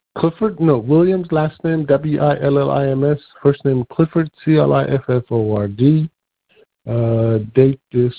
Williams, last name Willims, first name Clifford, Clifford. Date is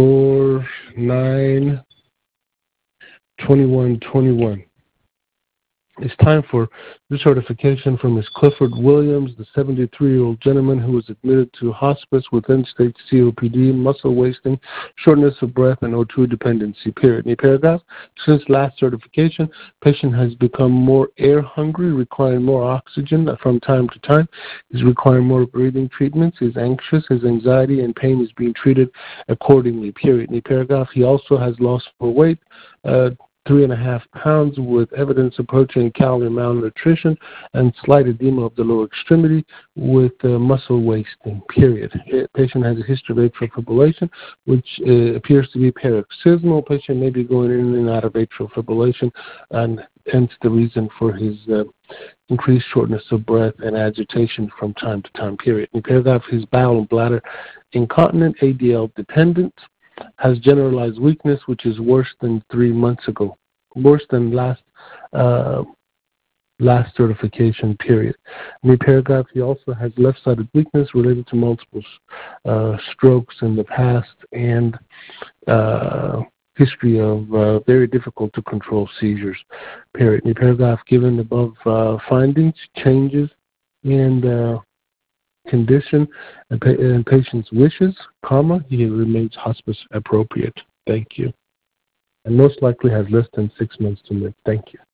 4/9/2121. It's time for recertification from Ms. Clifford Williams, the 73-year-old gentleman who was admitted to hospice with end-stage COPD, muscle wasting, shortness of breath, and O2 dependency, period. New paragraph. Since last certification, patient has become more air hungry, requiring more oxygen from time to time. He's requiring more breathing treatments. He's anxious. His anxiety and pain is being treated accordingly, period. New paragraph. He also has lost more weight, 3.5 pounds, with evidence approaching calorie malnutrition and slight edema of the lower extremity with muscle wasting, period. Patient has a history of atrial fibrillation, which appears to be paroxysmal. Patient may be going in and out of atrial fibrillation, and hence the reason for his increased shortness of breath and agitation from time to time, period. In paragraph, his bowel and bladder incontinent, ADL dependent, has generalized weakness, which is worse than 3 months ago, worse than last certification, period. In the paragraph, he also has left-sided weakness related to multiple strokes in the past and history of very difficult to control seizures, period. In the paragraph, given above findings, changes, and condition and patient's wishes, he remains hospice appropriate. Thank you. And most likely has less than 6 months to live. Thank you.